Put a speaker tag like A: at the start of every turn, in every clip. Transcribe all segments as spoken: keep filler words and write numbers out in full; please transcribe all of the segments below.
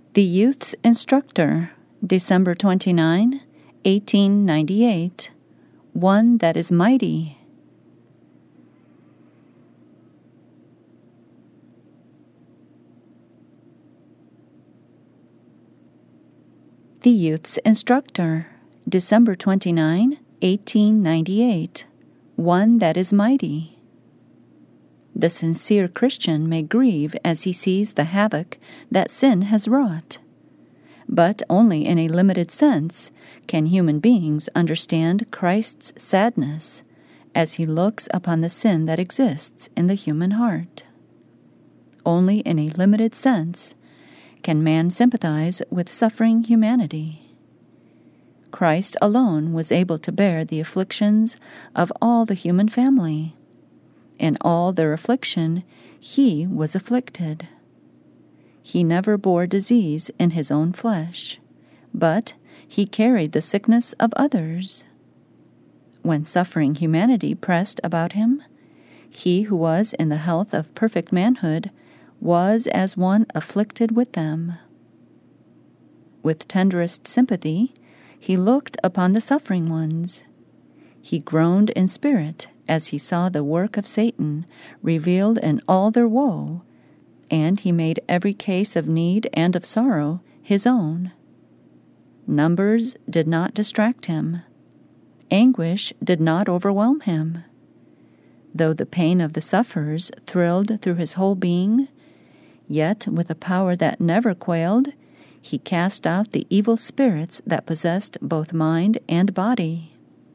A: The Youth's Instructor, December twenty-ninth, eighteen ninety-eight. One that is mighty. The Youth's Instructor, December twenty-ninth, eighteen ninety-eight. One that is mighty. The sincere Christian may grieve as he sees the havoc that sin has wrought. But only in a limited sense can human beings understand Christ's sadness as he looks upon the sin that exists in the human heart. Only in a limited sense can man sympathize with suffering humanity. Christ alone was able to bear the afflictions of all the human family. In all their affliction, he was afflicted. He never bore disease in his own flesh, but he carried the sickness of others. When suffering humanity pressed about him, he who was in the health of perfect manhood was as one afflicted with them. With tenderest sympathy, he looked upon the suffering ones. He groaned in spirit as he saw the work of Satan revealed in all their woe, and he made every case of need and of sorrow his own. Numbers did not distract him. Anguish did not overwhelm him. Though the pain of the sufferers thrilled through his whole being, yet with a power that never quailed, he cast out the evil spirits that possessed both mind and body.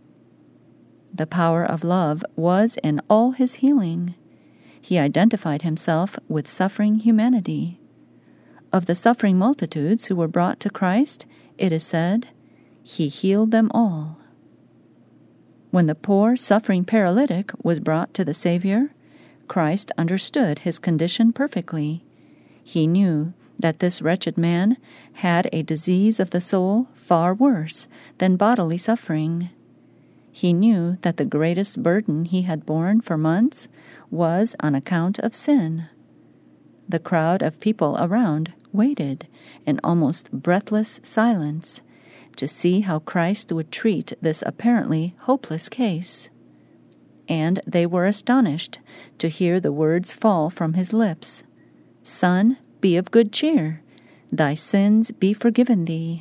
A: The power of love was in all his healing. He identified himself with suffering humanity. Of the suffering multitudes who were brought to Christ, it is said, he healed them all. When the poor, suffering paralytic was brought to the Savior, Christ understood his condition perfectly. He knew that this wretched man had a disease of the soul far worse than bodily suffering. He knew that the greatest burden he had borne for months was on account of sin. The crowd of people around waited in almost breathless silence to see how Christ would treat this apparently hopeless case. And they were astonished to hear the words fall from his lips, "Son, be of good cheer, thy sins be forgiven thee."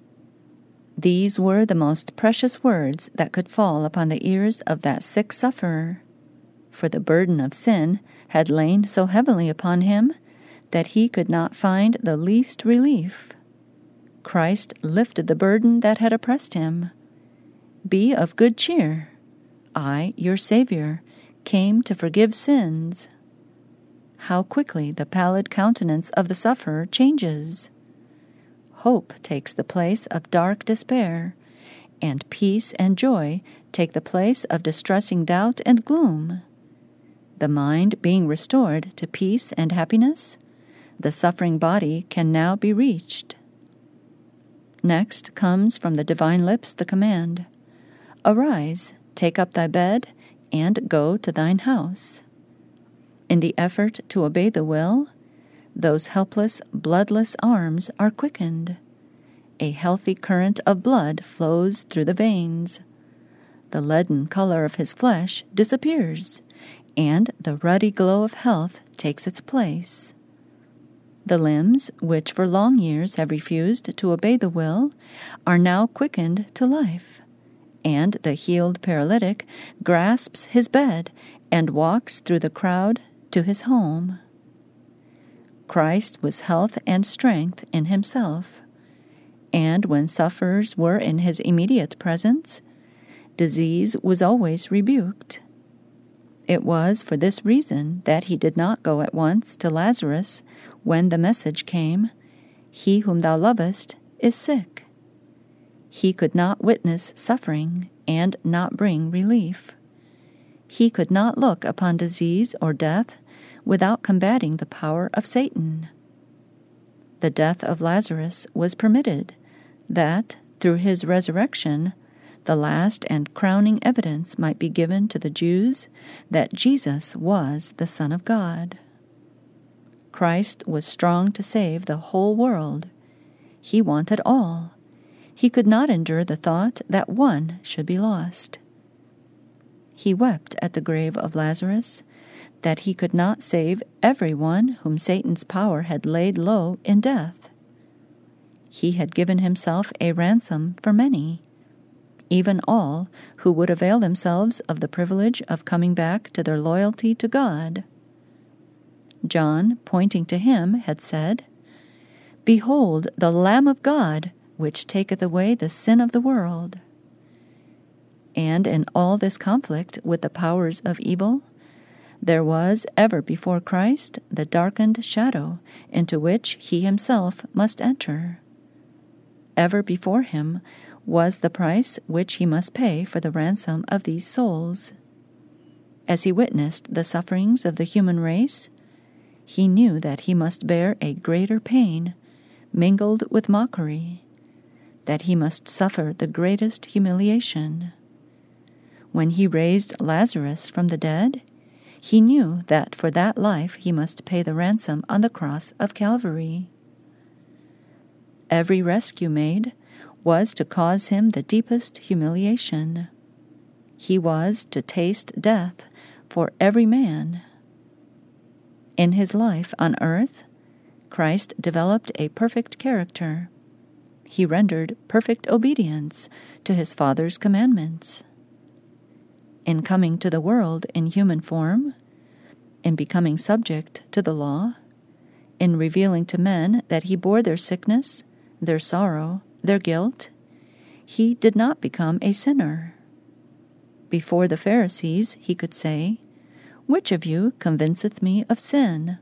A: These were the most precious words that could fall upon the ears of that sick sufferer, for the burden of sin had lain so heavily upon him that he could not find the least relief. Christ lifted the burden that had oppressed him. Be of good cheer. I, your Savior, came to forgive sins. How quickly the pallid countenance of the sufferer changes. Hope takes the place of dark despair, and peace and joy take the place of distressing doubt and gloom. The mind being restored to peace and happiness, the suffering body can now be reached. Next comes from the divine lips the command, "Arise, take up thy bed, and go to thine house." In the effort to obey the will, those helpless, bloodless arms are quickened. A healthy current of blood flows through the veins. The leaden color of his flesh disappears, and the ruddy glow of health takes its place. The limbs, which for long years have refused to obey the will, are now quickened to life, and the healed paralytic grasps his bed and walks through the crowd to his home. Christ was health and strength in himself, and when sufferers were in his immediate presence, disease was always rebuked. It was for this reason that he did not go at once to Lazarus when the message came, "He whom thou lovest is sick." He could not witness suffering and not bring relief. He could not look upon disease or death without combating the power of Satan. The death of Lazarus was permitted, that, through his resurrection, the last and crowning evidence might be given to the Jews that Jesus was the Son of God. Christ was strong to save the whole world. He wanted all. He could not endure the thought that one should be lost. He wept at the grave of Lazarus, that he could not save every one whom Satan's power had laid low in death. He had given himself a ransom for many, even all who would avail themselves of the privilege of coming back to their loyalty to God. John, pointing to him, had said, "Behold the Lamb of God, which taketh away the sin of the world." And in all this conflict with the powers of evil, there was ever before Christ the darkened shadow into which he himself must enter. Ever before him was the price which he must pay for the ransom of these souls. As he witnessed the sufferings of the human race, he knew that he must bear a greater pain, mingled with mockery, that he must suffer the greatest humiliation. When he raised Lazarus from the dead, he knew that for that life he must pay the ransom on the cross of Calvary. Every rescue made was to cause him the deepest humiliation. He was to taste death for every man. In his life on earth, Christ developed a perfect character. He rendered perfect obedience to his Father's commandments. In coming to the world in human form, in becoming subject to the law, in revealing to men that he bore their sickness, their sorrow, their guilt, he did not become a sinner. Before the Pharisees he could say, "Which of you convinceth me of sin?"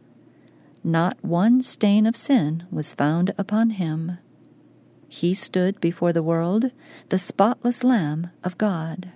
A: Not one stain of sin was found upon him. He stood before the world, the spotless Lamb of God.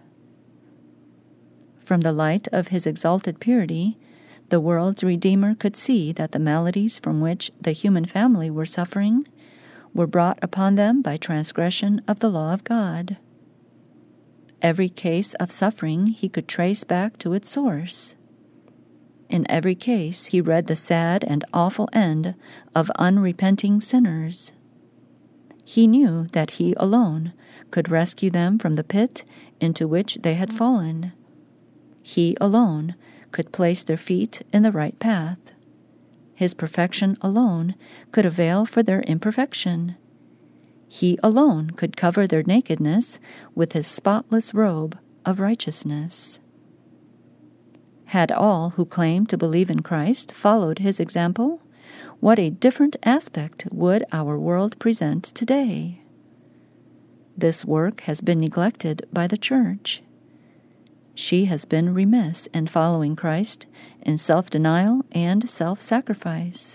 A: From the light of his exalted purity, the world's Redeemer could see that the maladies from which the human family were suffering were brought upon them by transgression of the law of God. Every case of suffering he could trace back to its source. In every case he read the sad and awful end of unrepenting sinners. He knew that he alone could rescue them from the pit into which they had fallen. He alone could place their feet in the right path. His perfection alone could avail for their imperfection. He alone could cover their nakedness with his spotless robe of righteousness. Had all who claimed to believe in Christ followed his example, what a different aspect would our world present today. This work has been neglected by the Church. She has been remiss in following Christ in self-denial and self-sacrifice.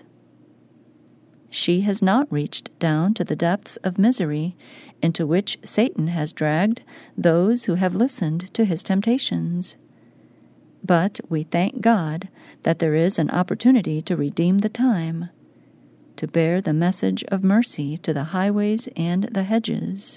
A: She has not reached down to the depths of misery into which Satan has dragged those who have listened to his temptations. But we thank God that there is an opportunity to redeem the time, to bear the message of mercy to the highways and the hedges.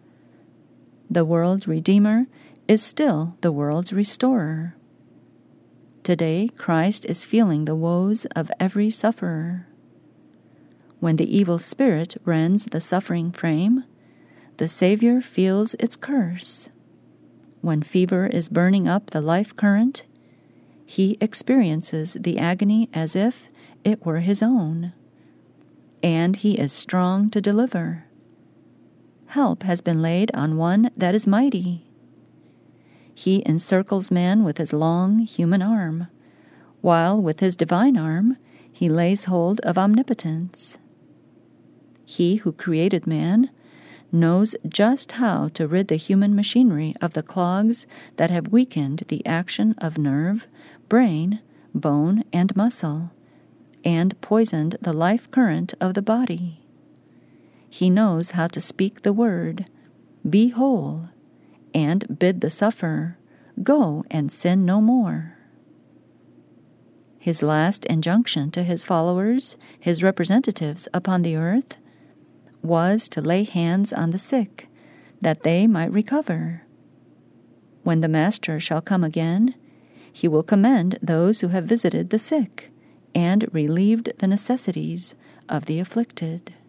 A: The world's Redeemer is still the world's restorer. Today, Christ is feeling the woes of every sufferer. When the evil spirit rends the suffering frame, the Savior feels its curse. When fever is burning up the life current, he experiences the agony as if it were his own. And he is strong to deliver. Help has been laid on one that is mighty. He encircles man with his long human arm, while with his divine arm he lays hold of omnipotence. He who created man knows just how to rid the human machinery of the clogs that have weakened the action of nerve, brain, bone, and muscle, and poisoned the life current of the body. He knows how to speak the word, "Be whole," and bid the sufferer, "Go and sin no more." His last injunction to his followers, his representatives upon the earth, was to lay hands on the sick, that they might recover. When the Master shall come again, he will commend those who have visited the sick, and relieved the necessities of the afflicted.